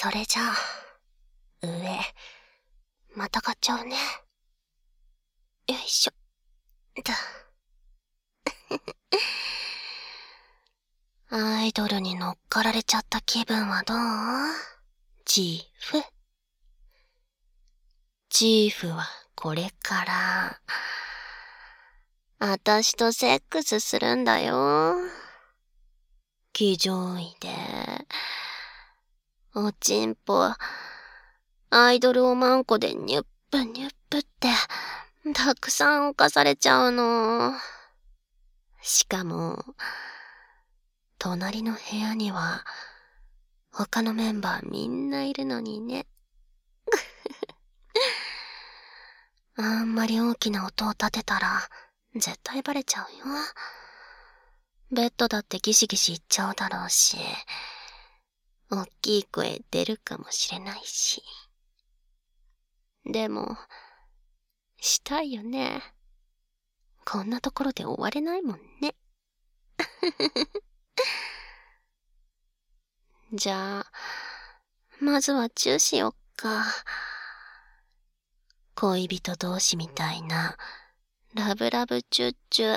それじゃあ、上、また買っちゃうね。よいしょ。アイドルに乗っかられちゃった気分はどう？ジーフ。ジーフはこれから、あたしとセックスするんだよ。騎乗位で、おちんぽ、アイドルおまんこでニュップニュップって、たくさん犯されちゃうの。しかも、隣の部屋には、他のメンバーみんないるのにね。あんまり大きな音を立てたら、絶対バレちゃうよ。ベッドだってギシギシ言っちゃうだろうし、おっきい声出るかもしれないし。でも、したいよね。こんなところで終われないもんね。じゃあ、まずはチューしよっか。恋人同士みたいな、ラブラブチュッチュ。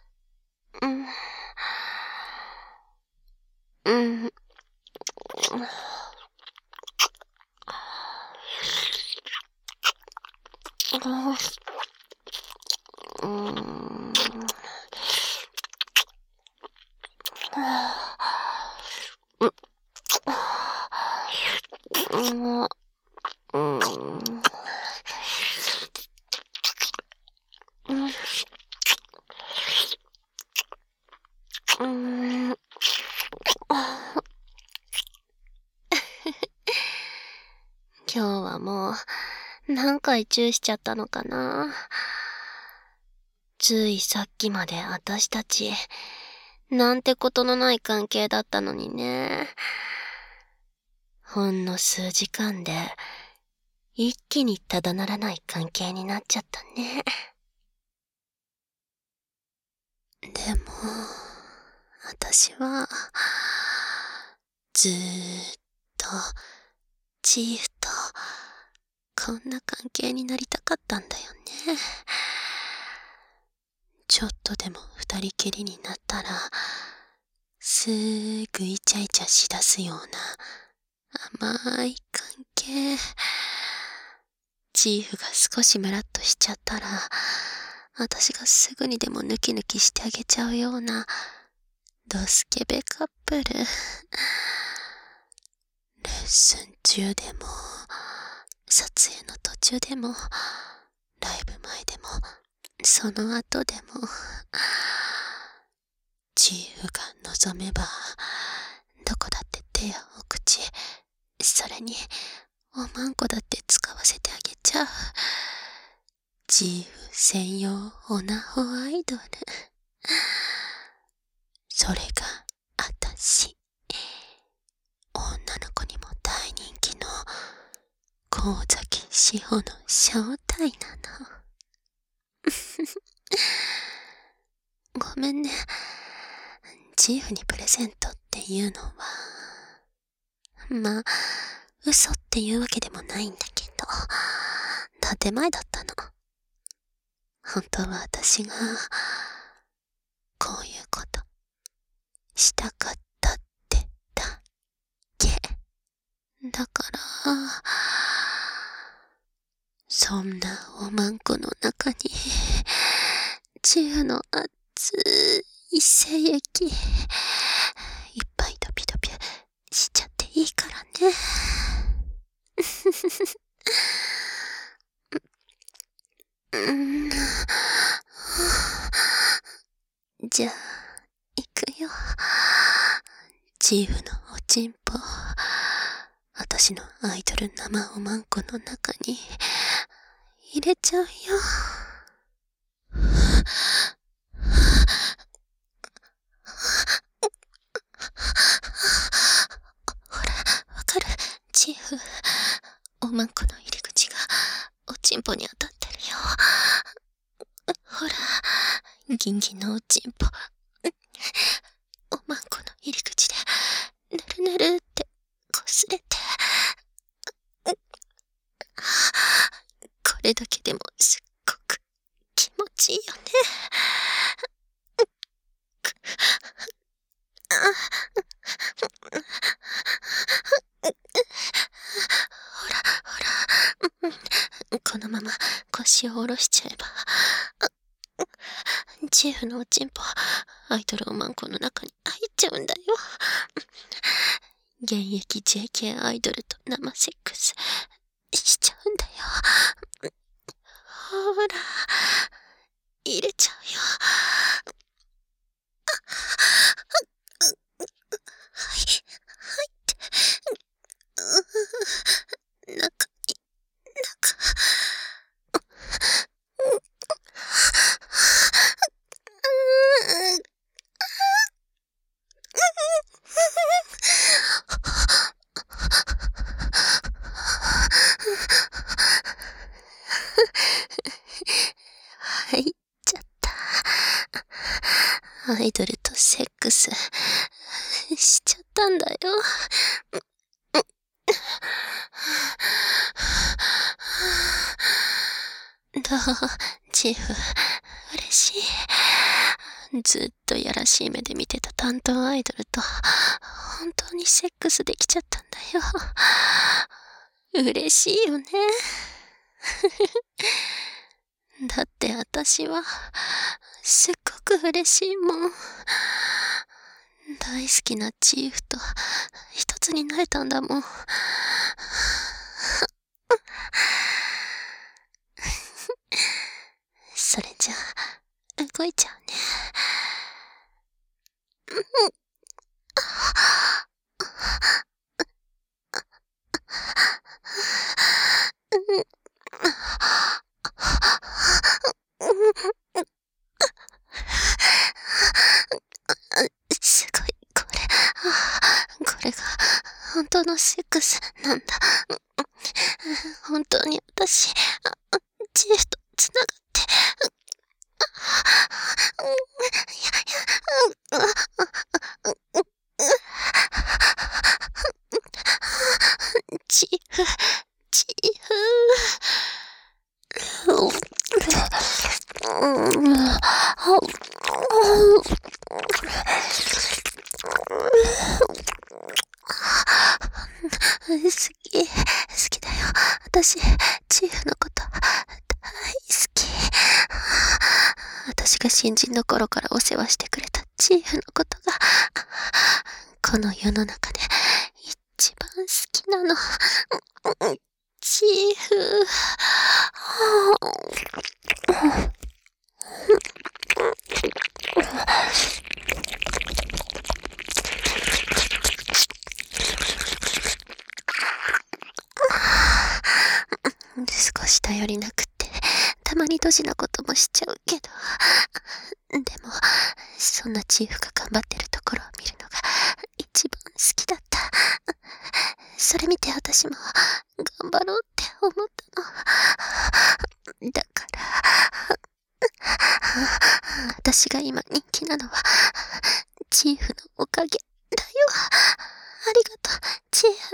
今日はもう何回チューしちゃったのかな。ついさっきまで私たちなんてことのない関係だったのにね。ほんの数時間で一気にただならない関係になっちゃったね。でも私はずーっとチーフとこんな関係になりたかったんだよね。ちょっとでも二人きりになったらすーぐイチャイチャしだすような甘い関係。チーフが少しムラっとしちゃったら私がすぐにでもヌキヌキしてあげちゃうようなドスケベカップル。レッスン中でも撮影の途中でもライブ前でもその後でもチーフが望めばどこだって手やお口、それにおまんこだって使わせてあげちゃうチーフ専用オナホアイドル。それがあたし、女の子にも大人気の神崎志保の正体なの。ごめんね。チーフにプレゼントっていうのは、まあ、嘘っていうわけでもないんだけど、建前だったの。本当は私が、こういうこと、したかったってだけ。だから、そんなおまんこの中に、チーフの熱い精液、いっぱいドピドピしちゃっていいからね。じゃあ、行くよ。チーフのおちんぽ、私のアイドル生おまんこの中に入れちゃうよ。ほら、わかる？チーフ、おまんこの入り口がおちんぽに当たってるよ。ほら、ギンギンのおちんぽ、おまんこの入り口でぬるぬるってこすれててもすっごく気持ちいいよね。ほらほら、このまま腰を下ろしちゃえば、チーフのおちんぽ、アイドルおまんこの中に入っちゃうんだよ。現役 JK アイドルと生セックスしちゃうんだよ。ほら、入れちゃうよ。はい、入って。中に、中。入っちゃった。アイドルとセックスしちゃったんだよ。どう、チーフ、嬉しい。ずっとやらしい目で見てた担当アイドルと、本当にセックスできちゃったんだよ。嬉しいよね。だって私は、すっごく嬉しいもん。大好きなチーフと一つになれたんだもん。それじゃあ、動いちゃうね。すごい、これが本当のセックスなんだ。本当に私、チーフとつながって、チーフ、チーフ。好きだよ。私、チーフのこと、大好き。私が新人の頃からお世話してくれたチーフのことが、この世の中で一番好きなの。チーフ。少し頼りなくって、たまにドジなこともしちゃうけど、でも、そんなチーフが頑張ってるところを見るのが一番好きだった。それ見て私も頑張ろうって思ったの。だから、私が今人気なのは、チーフのおかげだよ。ありがとう、チーフ。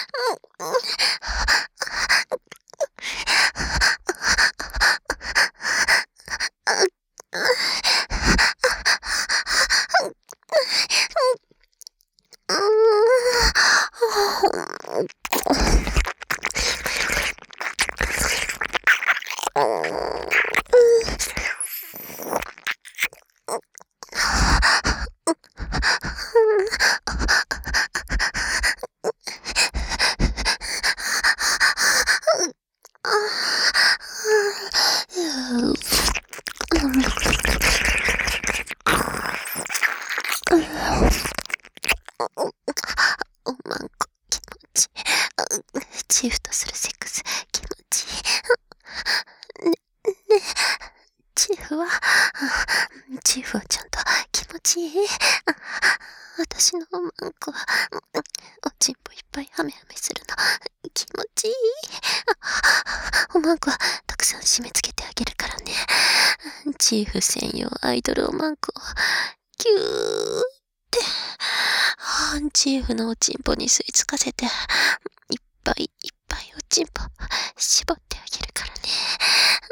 おまんこ気持ちいい。チーフとするセックス気持ちいい。ねチーフはちゃんと気持ちいい。私のおまんこはおちんぽいっぱいハメハメするの気持ちいい。おまんこはたくさん締め付けてあげるからね。チーフ専用アイドルおまんこキューってチーフのおちんぽに吸い付かせて、いっぱいいっぱいおちんぽ絞ってあげるからね。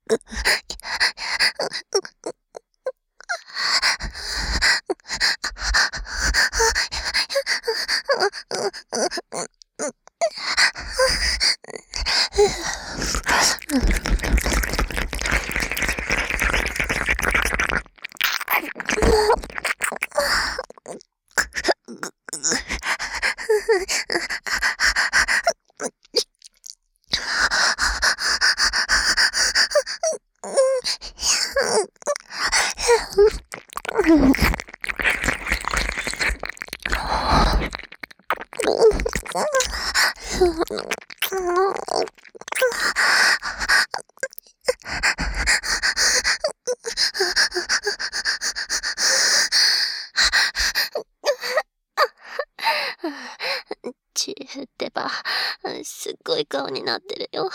チーフってば、すっごい顔になってるよ。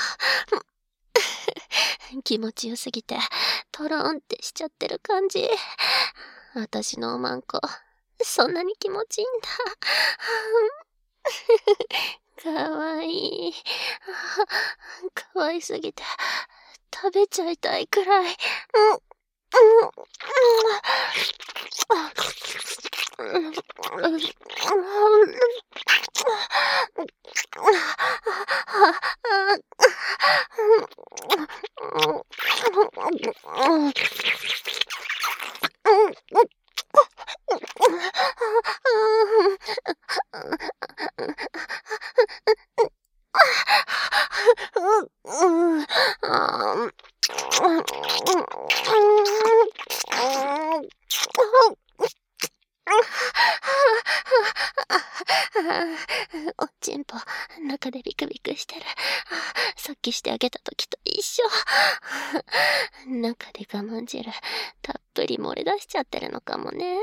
気持ちよすぎて、トロンってしちゃってる感じ。私のおまんこ、そんなに気持ちいいんだ。かわいい。かわいすぎて、食べちゃいたいくらい。おちんぽ、中でビクビクしてる。さっきしてあげた時と一緒。中で我慢汁、たっぷり漏れ出しちゃってるのかもね。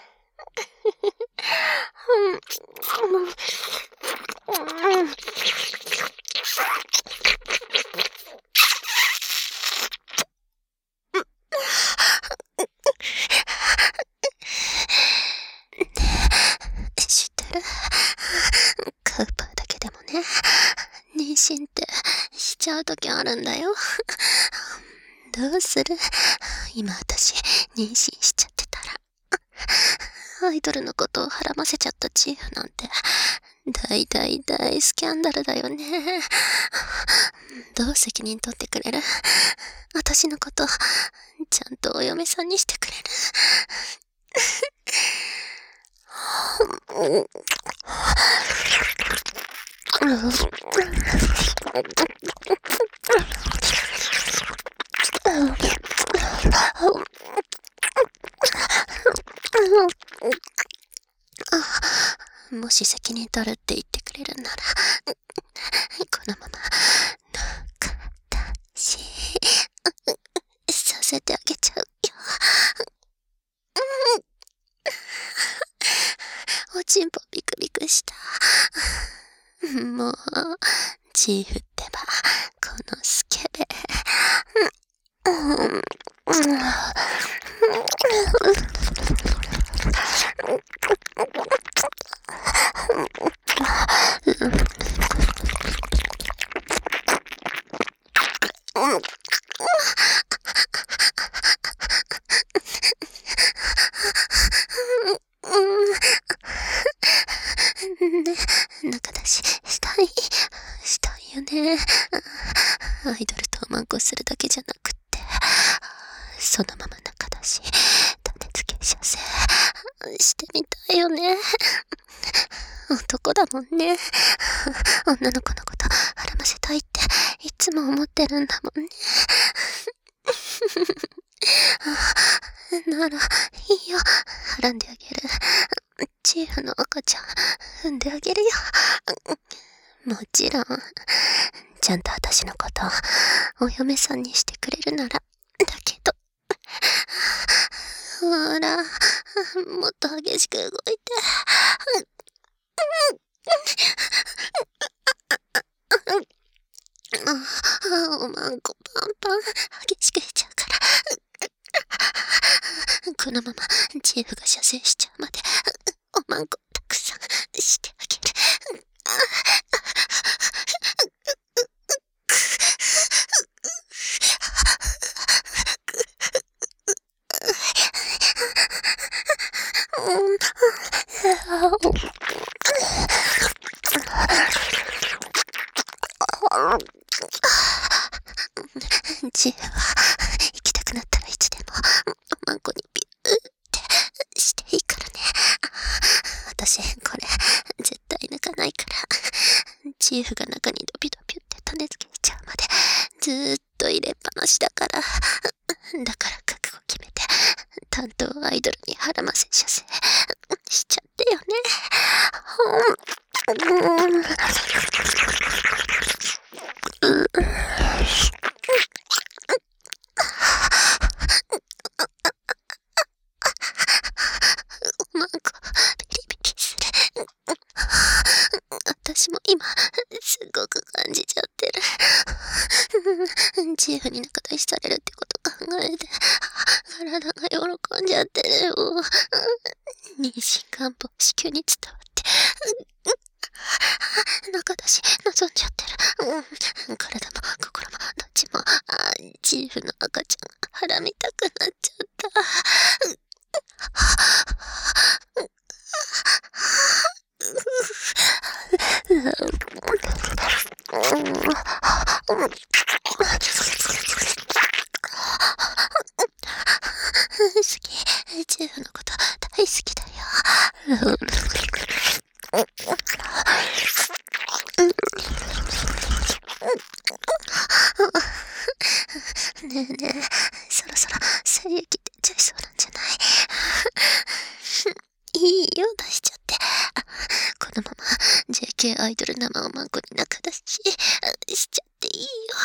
知ってる？カウパーだけでもね、妊娠ってしちゃう時あるんだよ。どうする？今私、妊娠しちゃってたら。アイドルのことをはらませちゃったチーフなんて、大スキャンダルだよね。どう責任取ってくれる？私のこと、ちゃんとお嫁さんにしてくれる？もし責任取るって言ってくれるなら、このまま、中出し、させてあげちゃうよ。おちんぽビクビクした。もう、チーフってば、このスケベ。中出ししたいよね。アイドルとおまんこするだけじゃなくって、そのまま中出し、種付け射精してみたいよね。男だもんね。女の子のことはらませたいっていつも思ってるんだもんね。なら、いいよ。はらんであげる。チーフの赤ちゃん、産んであげるよ。もちろん、ちゃんと私のこと、お嫁さんにしてくれるなら、だけど、ほら、もっと激しく動いて。おまんこパンパン、激しくしちゃうから。このまま、チーフが射精しちゃうまで、おまんこたくさんしてあげる。 ジーフは行きたくなったらいつでもマンコにビューってしていいからね。私これ絶対抜かないから、ジーフが中にドビドビって種付けしちゃうまでずーっと入れっぱなしだから。だから覚悟決めて担当アイドルに腹ませ射精しちゃってよね。マンコビリビリする。私も今すごく感じちゃってる。ジーフに仲出しされるってこと考えて体が喜んじゃってるよ。妊娠願望子宮に伝わって仲出し望んじゃってる。体も心もどっちもジーフの赤ちゃん腹見たくなっちゃった。好き、ジェフのこと大好きだよ。ねえねえ、そろそろ精液出ちゃいそうなんじゃない？いいよ、出しちゃって。このまま JK アイドル生をマンコに仲出ししちゃっていい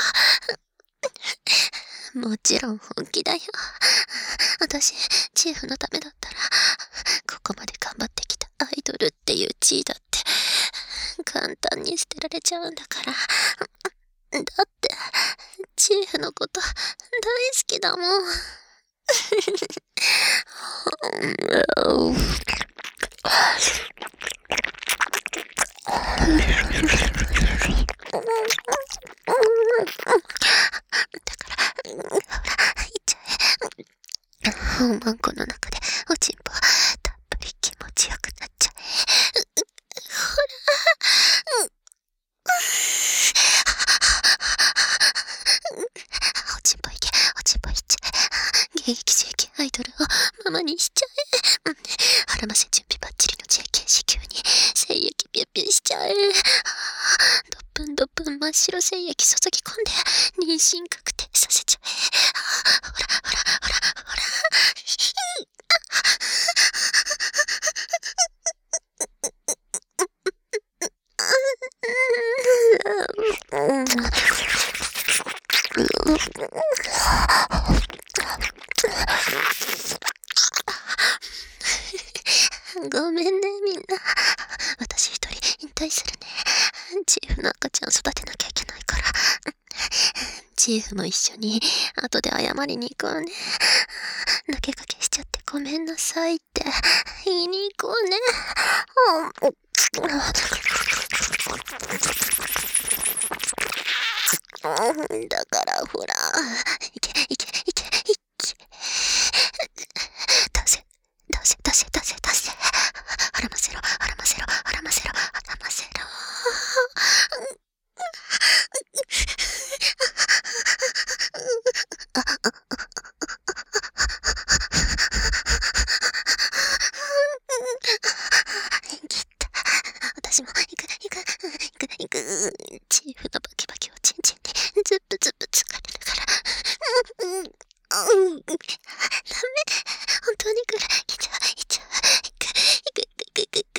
よ。もちろん本気だよ。私、チーフのためだったら、ここまで頑張ってきたアイドルっていう地位だって、簡単に捨てられちゃうんだから。だって、チーフのこと大好きだもん。だから、ほら、行っちゃえ。マンコの中でおちんぽたっぷり気持ちよくなっちゃえ。ほら、おちんぽいけ、おちんぽいっちゃえ。現役 JK アイドルをママにしちゃえ。腹ませ準備バッチリの JK 子宮に精液ビュッビュしちゃえ。ドップンドップン真っ白精液注ぎ込んで妊娠確定させちゃえ。ほらほらほらほら。ごめんね、みんな。私一人引退するね。チーフの赤ちゃん育てなきゃいけないから。チーフも一緒に後で謝りに行こうね。投げかけしちゃってごめんなさいって言いに行こうね。だからほら、いけいけいけいけ。出せ出せ出せ出せ出せ。腹ませろ腹ませろ腹ませろ腹ませろ。きった。私も行く。チーフのバキバキをチンチンにズップズップ疲れるから。ダメ。本当にくらい来ちゃう。行く。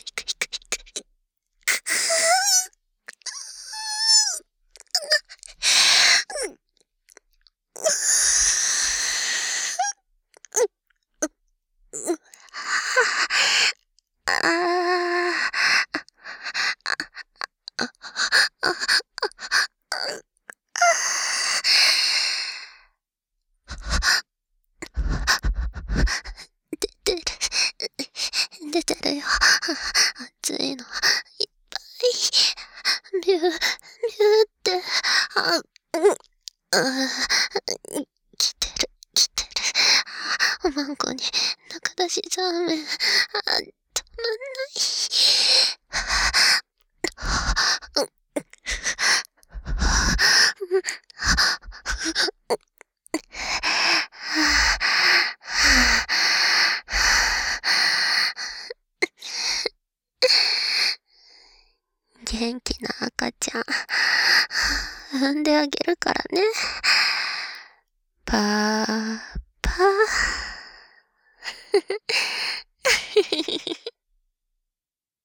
出てるよ。熱いのいっぱい。ビューって。来てる。 マンコに中出しザーメン、止まんない。元気な赤ちゃん、産んであげるからね。パーパー。